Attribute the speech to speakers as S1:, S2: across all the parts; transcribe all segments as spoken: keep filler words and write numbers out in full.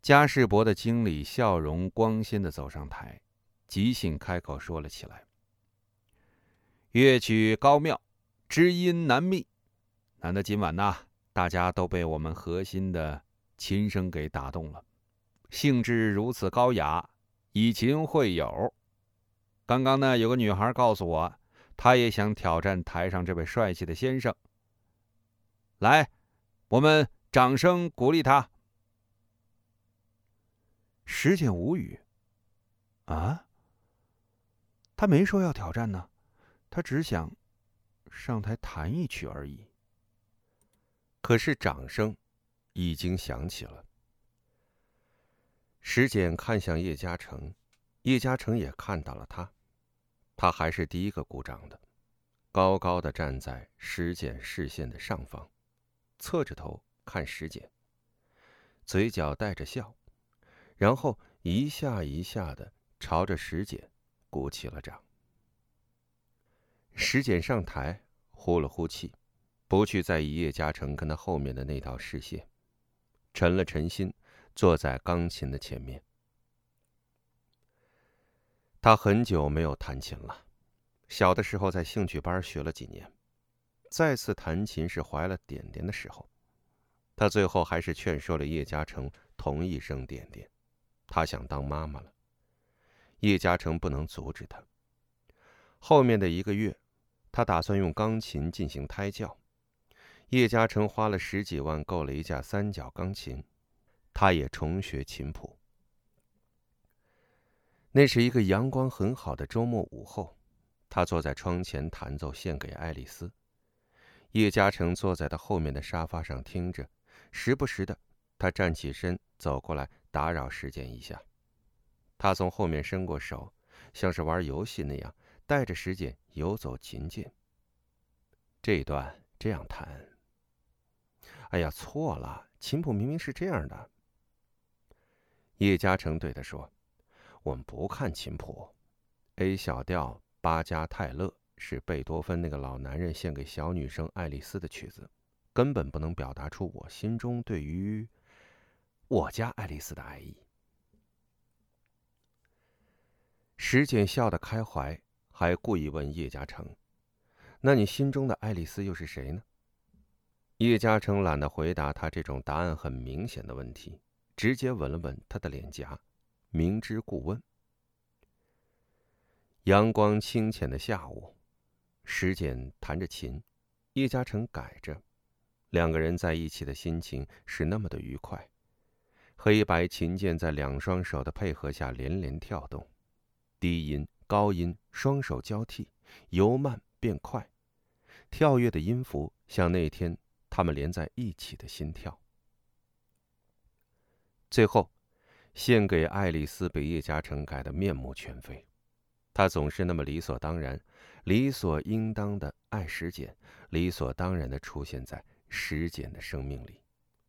S1: 嘉士伯的经理笑容光鲜地走上台，即兴开口说了起来：乐曲高妙，知音难觅。难得今晚呐、啊，大家都被我们核心的琴声给打动了，兴致如此高雅，以琴会友。刚刚呢，有个女孩告诉我，她也想挑战台上这位帅气的先生。来，我们掌声鼓励她。石简无语。啊？他没说要挑战呢，他只想上台弹一曲而已。可是掌声已经响起了。石简看向叶嘉诚，叶嘉诚也看到了他，他还是第一个鼓掌的，高高的站在石简视线的上方，侧着头看石简，嘴角带着笑，然后一下一下的朝着石简鼓起了掌。石简上台呼了呼气，不去在意叶嘉诚跟他后面的那道视线，沉了沉心，坐在钢琴的前面。他很久没有弹琴了，小的时候在兴趣班学了几年，再次弹琴是怀了点点的时候。他最后还是劝说了叶嘉诚同意生点点，他想当妈妈了。叶嘉诚不能阻止他。后面的一个月，他打算用钢琴进行胎教。叶嘉诚花了十几万购了一架三角钢琴，他也重学琴谱。那是一个阳光很好的周末午后，他坐在窗前弹奏献给爱丽丝。叶嘉诚坐在他后面的沙发上听着，时不时的他站起身走过来打扰石简一下。他从后面伸过手，像是玩游戏那样带着石简游走琴键。这一段这样弹。哎呀，错了，琴谱明明是这样的。叶嘉诚对他说：我们不看琴谱 ，A 小调巴加泰勒是贝多芬那个老男人献给小女生爱丽丝的曲子，根本不能表达出我心中对于我家爱丽丝的爱意。石简笑得开怀，还故意问叶嘉诚：那你心中的爱丽丝又是谁呢？叶嘉诚懒得回答他这种答案很明显的问题，直接吻了吻他的脸颊，明知故问。阳光清浅的下午，石简弹着琴，叶嘉诚改着，两个人在一起的心情是那么的愉快。黑白琴键在两双手的配合下连连跳动，低音、高音双手交替，由慢变快，跳跃的音符像那天他们连在一起的心跳。最后，献给爱丽丝被叶嘉诚改得面目全非。他总是那么理所当然、理所应当的爱石简，理所当然的出现在石简的生命里。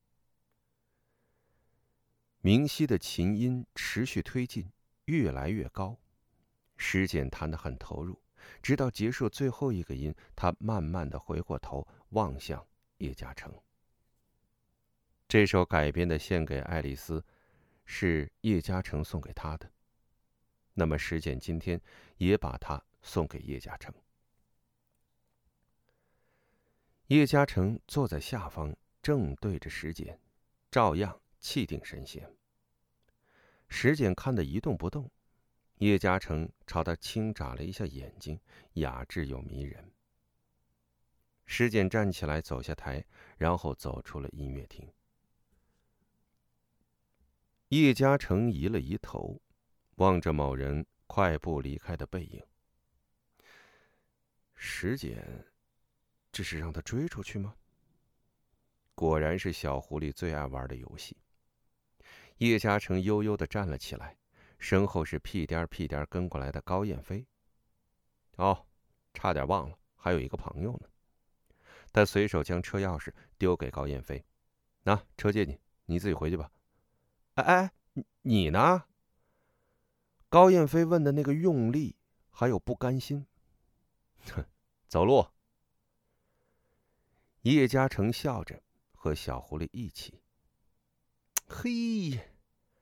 S1: 明晰的琴音持续推进，越来越高。石简弹得很投入，直到结束最后一个音，他慢慢的回过头望向叶嘉诚。这首改编的《献给爱丽丝》是叶嘉诚送给他的，那么石简今天也把它送给叶嘉诚。叶嘉诚坐在下方，正对着石简，照样气定神闲。石简看得一动不动，叶嘉诚朝他轻眨了一下眼睛，雅致又迷人。石简站起来走下台，然后走出了音乐厅。叶嘉诚移了移头，望着某人快步离开的背影。石简，这是让他追出去吗？果然是小狐狸最爱玩的游戏。叶嘉诚悠悠地站了起来，身后是屁颠屁颠跟过来的高燕飞。哦，差点忘了，还有一个朋友呢。他随手将车钥匙丢给高燕飞：“那、啊、车借你，你自己回去吧。”哎哎，你呢？高燕飞问的那个用力，还有不甘心。哼，走路。叶嘉诚笑着和小狐狸一起。嘿，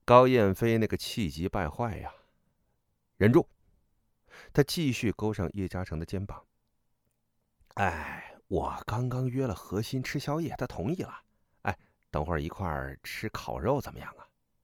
S1: 高燕飞那个气急败坏呀！忍住！他继续勾上叶嘉诚的肩膀。哎，我刚刚约了何心吃宵夜，他同意了。哎，等会儿一块儿吃烤肉怎么样啊？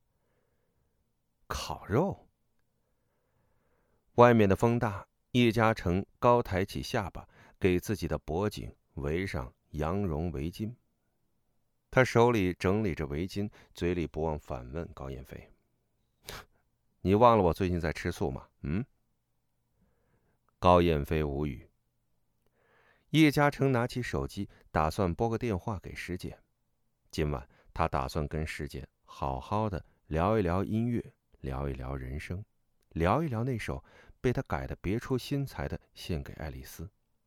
S1: 烤肉？外面的风大，叶嘉诚高抬起下巴，给自己的脖颈围上羊绒围巾。他手里整理着围巾，嘴里不忘反问高燕飞：“你忘了我最近在吃素吗？”嗯。高燕飞无语。叶嘉诚拿起手机，打算拨个电话给石简。今晚他打算跟石简好好的聊一聊音乐，聊一聊人生，聊一聊那首被他改得别出心裁的《献给爱丽丝》。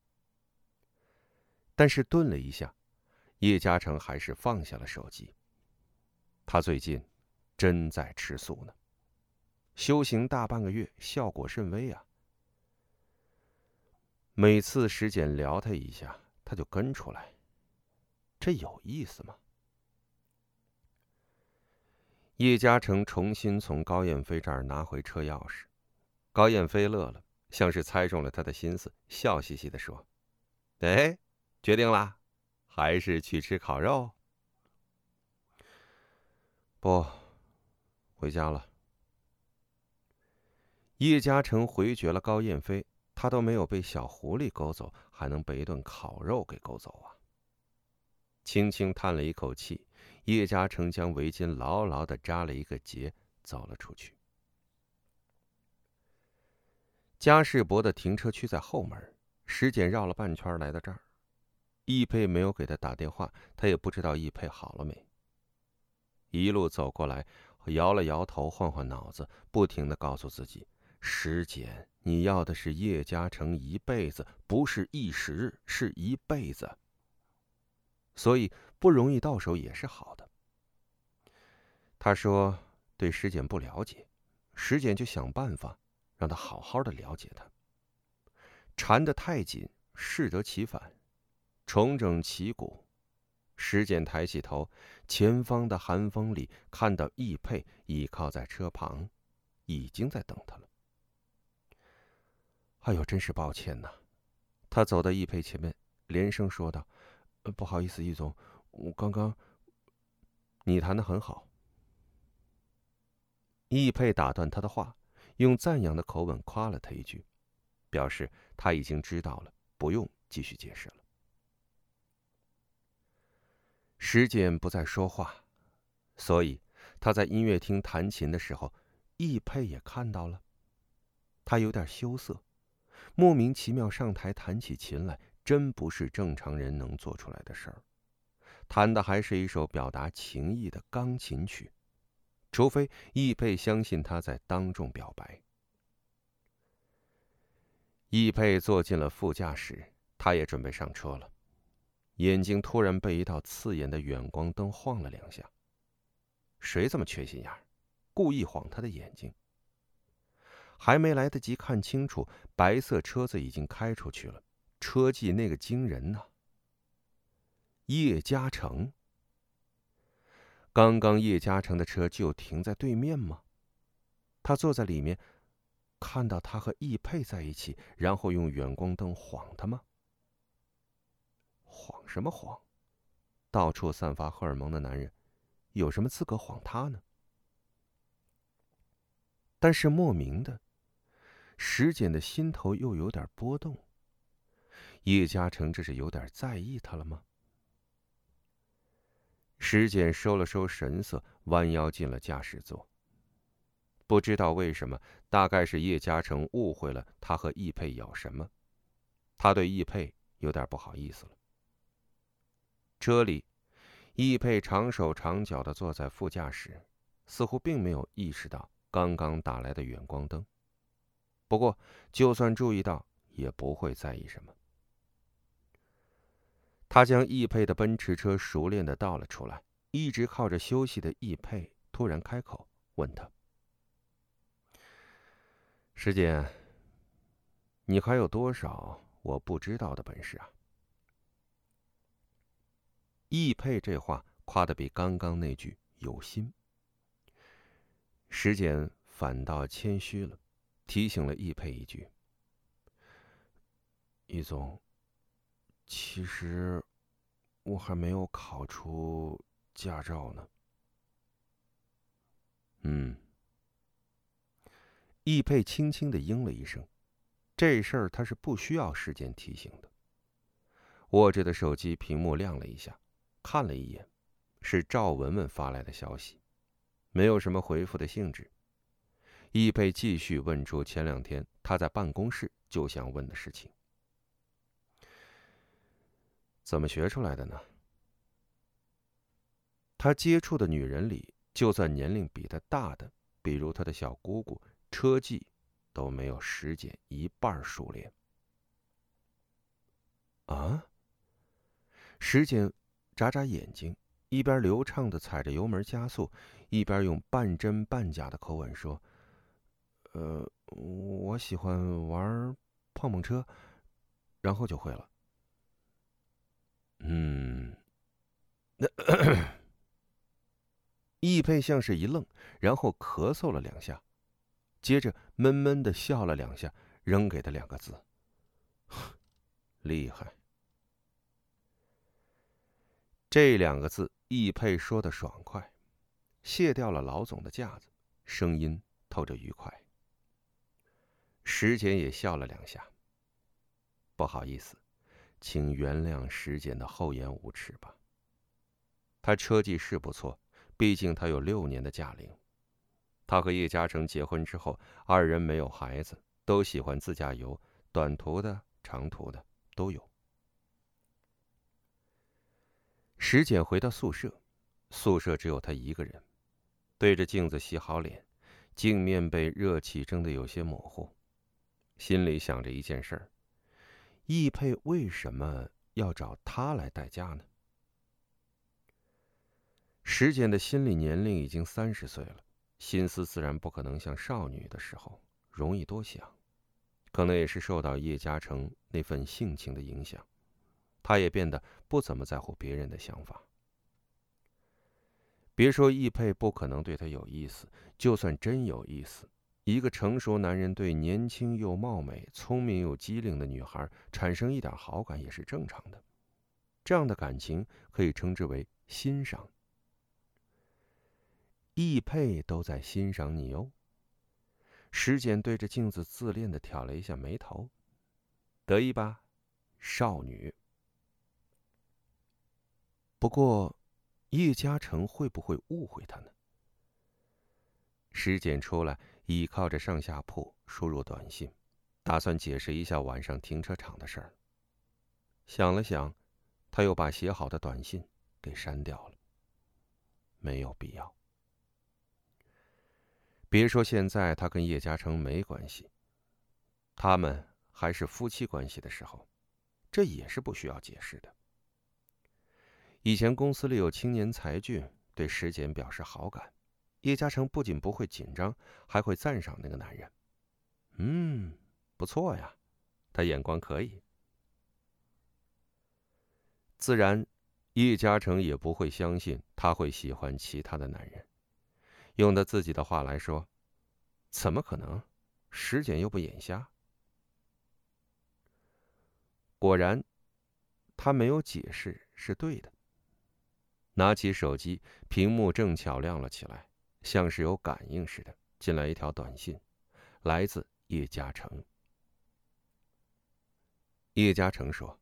S1: 但是顿了一下，叶嘉诚还是放下了手机。他最近真在吃素呢，修行大半个月，效果甚微啊。每次石简聊他一下，他就跟出来，这有意思吗？叶嘉诚重新从高燕飞这儿拿回车钥匙，高燕飞乐了，像是猜中了他的心思，笑嘻嘻地说：“哎，决定啦，还是去吃烤肉？”不，回家了。叶嘉诚回绝了高燕飞，他都没有被小狐狸勾走，还能被一顿烤肉给勾走啊？轻轻叹了一口气，叶嘉诚将围巾牢牢地扎了一个结，走了出去。嘉士伯的停车区在后门，石简绕了半圈来到这儿。易佩没有给他打电话，他也不知道易佩好了没。一路走过来，摇了摇头，换换脑子，不停地告诉自己：石简，你要的是叶嘉诚一辈子，不是一时，是一辈子。所以不容易到手也是好的。他说对石简不了解，石简就想办法让他好好的了解他。缠得太紧，适得其反，重整旗鼓。石简抬起头，前方的寒风里看到易佩倚靠在车旁，已经在等他了。哎呦，真是抱歉呐！他走到易佩前面，连声说道：“呃、不好意思，易总，我刚刚……你弹得很好。”易佩打断他的话，用赞扬的口吻夸了他一句，表示他已经知道了，不用继续解释了。石简不再说话，所以他在音乐厅弹琴的时候，易佩也看到了。他有点羞涩，莫名其妙上台弹起琴来，真不是正常人能做出来的事儿。弹的还是一首表达情意的钢琴曲，除非易佩相信他在当众表白。易佩坐进了副驾驶，他也准备上车了，眼睛突然被一道刺眼的远光灯晃了两下。谁这么缺心眼儿，故意晃他的眼睛？还没来得及看清楚，白色车子已经开出去了，车技那个惊人呐！叶嘉诚。刚刚叶嘉诚的车就停在对面吗？他坐在里面，看到他和易佩在一起，然后用远光灯晃他吗？晃什么晃？到处散发荷尔蒙的男人，有什么资格晃他呢？但是莫名的，石简的心头又有点波动。叶嘉诚这是有点在意他了吗？石简收了收神色，弯腰进了驾驶座。不知道为什么，大概是叶嘉诚误会了他和易佩有什么，他对易佩有点不好意思了。车里，易佩长手长脚地坐在副驾驶，似乎并没有意识到刚刚打来的远光灯。不过，就算注意到，也不会在意什么。他将易佩的奔驰车熟练地倒了出来，一直靠着休息的易佩突然开口问他：“石简，你还有多少我不知道的本事啊？”易佩这话夸得比刚刚那句有心。 石简反倒谦虚了，提醒了易佩一句：“易总，其实我还没有考出驾照呢。”嗯。易佩轻轻地应了一声，这事儿他是不需要石简提醒的。握着的手机屏幕亮了一下，看了一眼，是赵文文发来的消息，没有什么回复的兴致。易佩继续问出前两天他在办公室就想问的事情：怎么学出来的呢？他接触的女人里，就算年龄比他大的，比如他的小姑姑，车技都没有石简一半熟练。啊？石简眨眨眼睛，一边流畅地踩着油门加速，一边用半真半假的口吻说：“呃，我喜欢玩碰碰车，然后就会了。”嗯，那易佩像是一愣，然后咳嗽了两下，接着闷闷地笑了两下，扔给他两个字：“厉害。”这两个字，易佩说的爽快，卸掉了老总的架子，声音透着愉快。石简也笑了两下：“不好意思，请原谅石简的厚颜无耻吧。他车技是不错，毕竟他有六年的驾龄。他和叶嘉诚结婚之后，二人没有孩子，都喜欢自驾游，短途的、长途的都有。”石简回到宿舍，宿舍只有他一个人，对着镜子洗好脸，镜面被热气蒸得有些模糊，心里想着一件事儿：易佩为什么要找他来代驾呢？石简的心理年龄已经三十岁了，心思自然不可能像少女的时候容易多想，可能也是受到叶嘉诚那份性情的影响，他也变得不怎么在乎别人的想法。别说易佩不可能对他有意思，就算真有意思，一个成熟男人对年轻又貌美、聪明又机灵的女孩产生一点好感也是正常的，这样的感情可以称之为欣赏。易佩都在欣赏你哦。石简对着镜子自恋地挑了一下眉头，得意吧，少女。不过叶嘉诚会不会误会他呢？石简出来，倚靠着上下铺输入短信，打算解释一下晚上停车场的事儿。想了想，他又把写好的短信给删掉了，没有必要。别说现在他跟叶嘉诚没关系，他们还是夫妻关系的时候，这也是不需要解释的。以前公司里有青年才俊对石简表示好感，叶嘉诚不仅不会紧张，还会赞赏那个男人。嗯，不错呀，他眼光可以。自然，叶嘉诚也不会相信他会喜欢其他的男人。用他自己的话来说，怎么可能？石简又不眼瞎。果然，他没有解释是对的。拿起手机，屏幕正巧亮了起来，像是有感应似的，进来一条短信，来自叶嘉诚。叶嘉诚说：“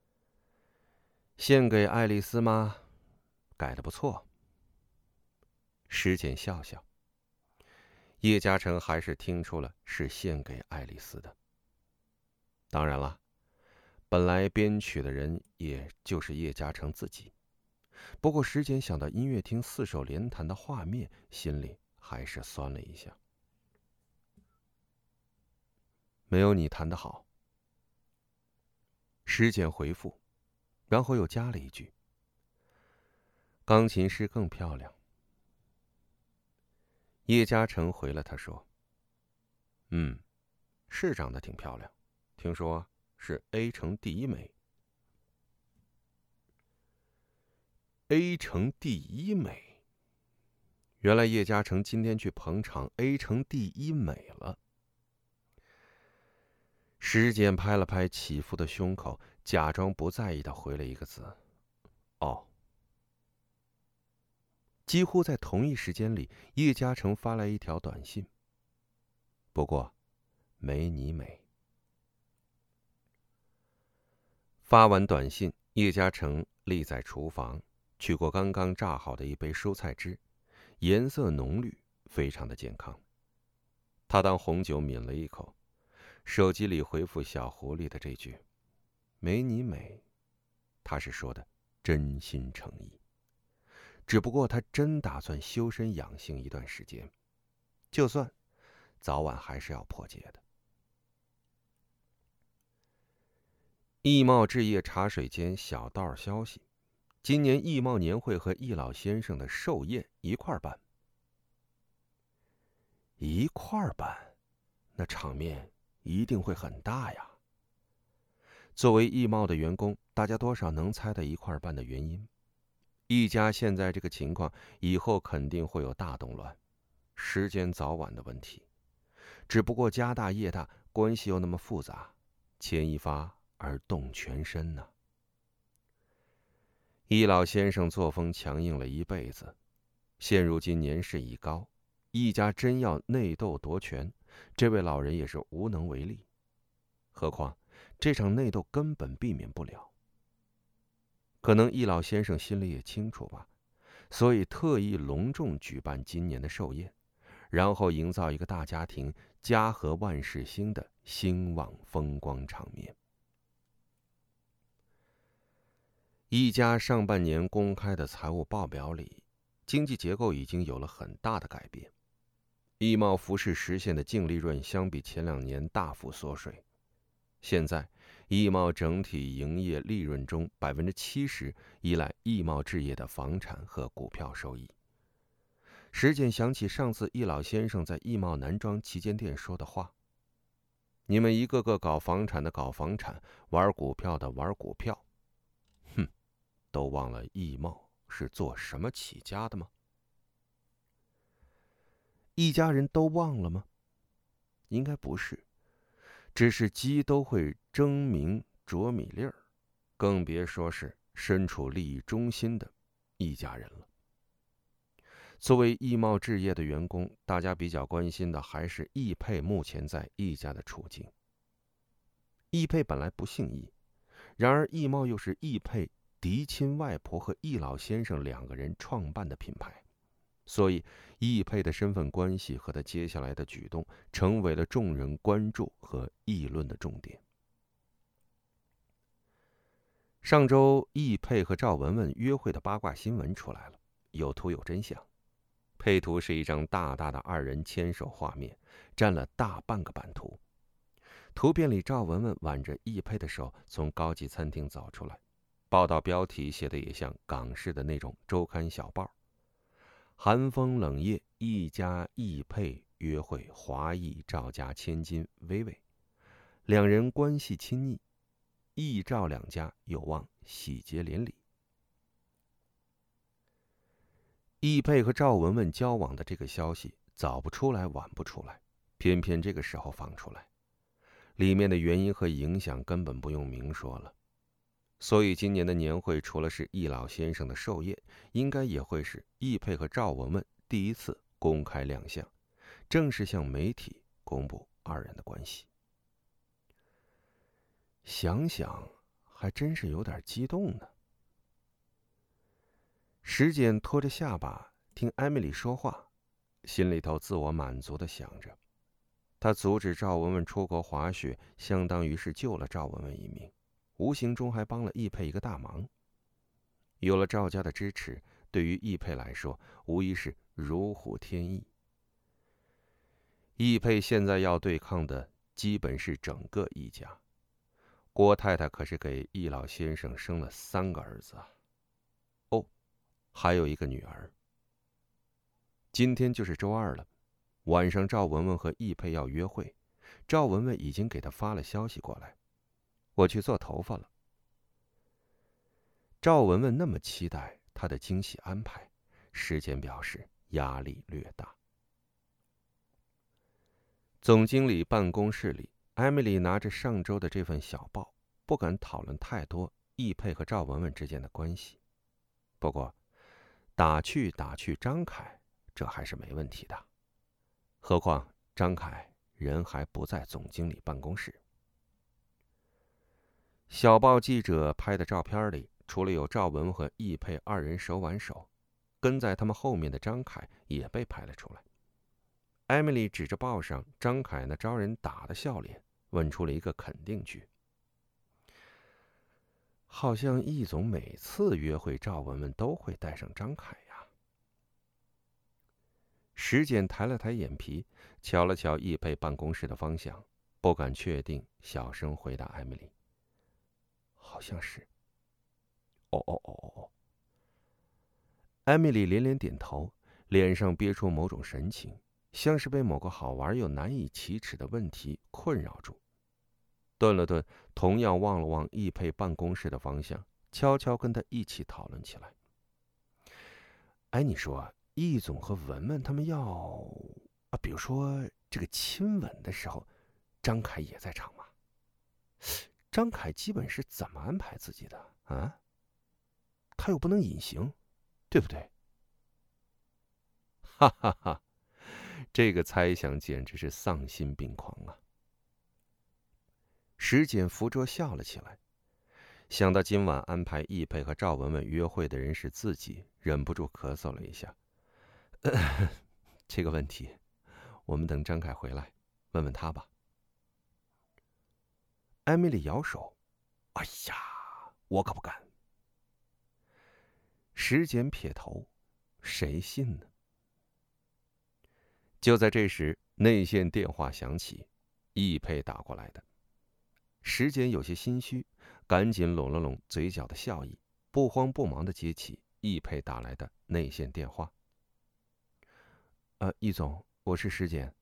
S1: 献给爱丽丝吗？改得不错。”石简笑笑。叶嘉诚还是听出了是献给爱丽丝的。当然了，本来编曲的人也就是叶嘉诚自己。不过石简想到音乐厅四手联弹的画面，心里还是酸了一下。没有你弹得好。石简回复，然后又加了一句：“钢琴师更漂亮。”叶嘉诚回了他说：“嗯，是长得挺漂亮，听说是 A 城第一美。” A 城第一美。 原来叶嘉诚今天去捧场 A 城第一美了。石简拍了拍起伏的胸口，假装不在意的回了一个字：哦。几乎在同一时间里，叶嘉诚发来一条短信，不过没你美。发完短信，叶嘉诚立在厨房，取过刚刚榨好的一杯蔬菜汁，颜色浓绿，非常的健康。他当红酒抿了一口，手机里回复小狐狸的这句没你美，他是说的真心诚意。只不过他真打算修身养性一段时间，就算早晚还是要破戒的。易茂置业茶水间小道消息，今年易茂年会和易老先生的寿宴一块办。一块办，那场面一定会很大呀。作为易茂的员工，大家多少能猜到一块办的原因。易家现在这个情况，以后肯定会有大动乱，时间早晚的问题。只不过家大业大，关系又那么复杂，牵一发而动全身呢。易老先生作风强硬了一辈子，现如今年事已高，易家真要内斗夺权，这位老人也是无能为力。何况这场内斗根本避免不了。可能易老先生心里也清楚吧，所以特意隆重举办今年的寿宴，然后营造一个大家庭家和万事兴的兴旺风光场面。易家上半年公开的财务报表里，经济结构已经有了很大的改变。易茂服饰实现的净利润相比前两年大幅缩水，现在易茂整体营业利润中百分之七十依赖易茂置业的房产和股票收益。石简想起上次易老先生在易茂南庄旗舰店说的话：“你们一个个搞房产的搞房产，玩股票的玩股票，哼，都忘了易茂是做什么起家的吗？”一家人都忘了吗？应该不是，只是鸡都会争鸣啄米粒儿，更别说是身处利益中心的一家人了。作为易茂置业的员工，大家比较关心的还是易佩目前在易家的处境。易佩本来不姓易，然而易茂又是易佩嫡亲外婆和易老先生两个人创办的品牌，所以易佩的身份关系和他接下来的举动成为了众人关注和议论的重点。上周易佩和赵文文约会的八卦新闻出来了，有图有真相。配图是一张大大的二人牵手画面，占了大半个版图。图片里赵文文挽着易佩的手从高级餐厅走出来，报道标题写的也像港式的那种周刊小报。寒风冷夜，易家易佩约会华裔赵家千金薇薇，两人关系亲密，易赵两家有望喜结连理。易佩和赵文文交往的这个消息早不出来晚不出来，偏偏这个时候放出来，里面的原因和影响根本不用明说了。所以今年的年会除了是易老先生的寿宴，应该也会是易佩和赵文文第一次公开亮相，正式向媒体公布二人的关系。想想还真是有点激动呢。石简拖着下巴听艾米丽说话，心里头自我满足地想着，他阻止赵文文出国滑雪，相当于是救了赵文文一命，无形中还帮了易佩一个大忙。有了赵家的支持，对于易佩来说无疑是如虎添翼。易佩现在要对抗的基本是整个易家。郭太太可是给易老先生生了三个儿子啊，哦，还有一个女儿。今天就是周二了，晚上赵文文和易佩要约会，赵文文已经给他发了消息过来，我去做头发了。赵文文那么期待他的惊喜安排，石简表示压力略大。总经理办公室里，艾米丽拿着上周的这份小报，不敢讨论太多易佩和赵文文之间的关系。不过，打趣打趣张凯，这还是没问题的。何况张凯人还不在总经理办公室。小报记者拍的照片里，除了有赵文文和易佩二人手挽手，跟在他们后面的张凯也被拍了出来。艾米丽指着报上张凯那招人打的笑脸，问出了一个肯定句：好像易总每次约会赵文文都会带上张凯呀。石简抬了抬眼皮，瞧了瞧易佩办公室的方向，不敢确定，小声回答艾米丽：好像是。哦哦哦哦哦。艾米丽连连点头，脸上憋出某种神情，像是被某个好玩又难以启齿的问题困扰住。顿了顿，同样望了望易佩办公室的方向，悄悄跟他一起讨论起来。哎，你说易总和文文他们要啊，比如说这个亲吻的时候，张凯也在场吗？张凯基本是怎么安排自己的啊？他又不能隐形，对不对？哈哈哈，这个猜想简直是丧心病狂啊！石简扶桌笑了起来，想到今晚安排易佩和赵文文约会的人是自己，忍不住咳嗽了一下。这个问题，我们等张凯回来问问他吧。艾米丽摇手：“哎呀，我可不敢。”石简撇头：“谁信呢？”就在这时，内线电话响起，易佩打过来的。石简有些心虚，赶紧拢了拢嘴角的笑意，不慌不忙地接起易佩打来的内线电话。呃，易总，我是石简。